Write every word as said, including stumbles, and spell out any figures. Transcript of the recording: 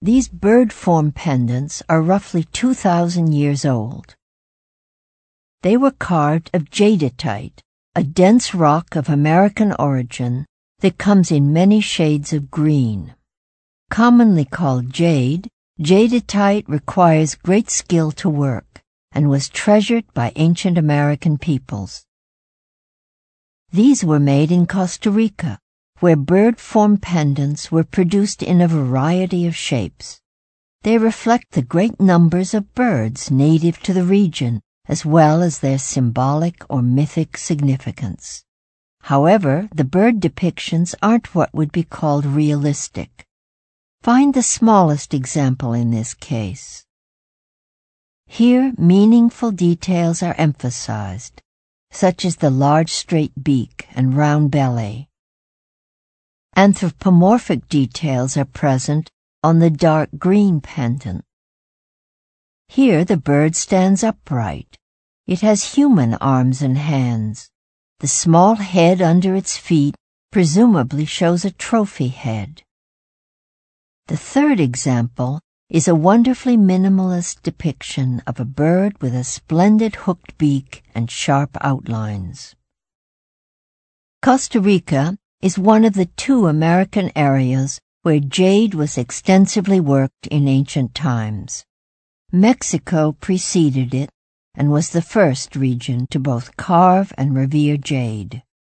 These bird-form pendants are roughly two thousand years old. They were carved of jadeite, a dense rock of American origin that comes in many shades of green. Commonly called jade, jadeite requires great skill to work and was treasured by ancient American peoples. These were made in Costa Rica, where bird-form pendants were produced in a variety of shapes. They reflect the great numbers of birds native to the region, as well as their symbolic or mythic significance. However, the bird depictions aren't what would be called realistic. Find the smallest example in this case. Here, meaningful details are emphasized, such as the large straight beak and round belly. Anthropomorphic details are present on the dark green pendant. Here the bird stands upright. It has human arms and hands. The small head under its feet presumably shows a trophy head. The third example is a wonderfully minimalist depiction of a bird with a splendid hooked beak and sharp outlines. Costa Rica is one of the two American areas where jade was extensively worked in ancient times. Mexico preceded it and was the first region to both carve and revere jade.